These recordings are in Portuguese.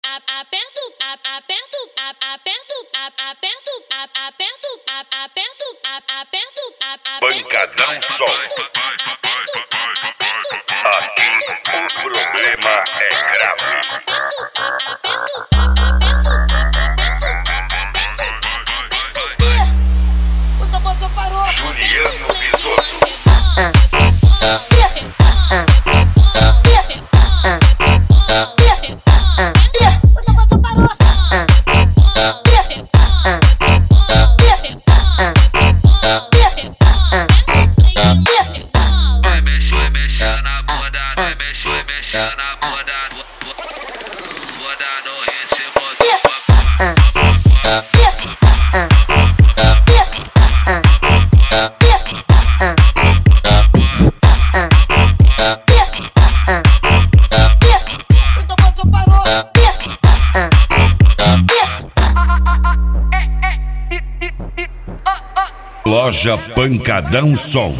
Pancadão Som. Aqui o problema é grave. O Tabosa parou. Juliano Bisotto. Mexe na bunda, vai mexe na bunda, bunda no ritmo do papá. O Tabosa parou. Loja Pancadão Som.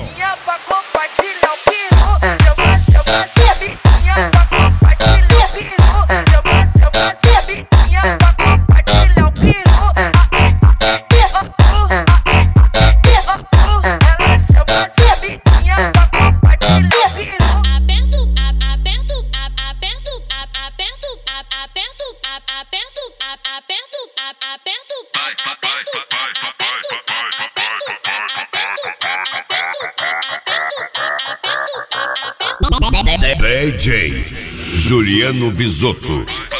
DJ Juliano Bisotto.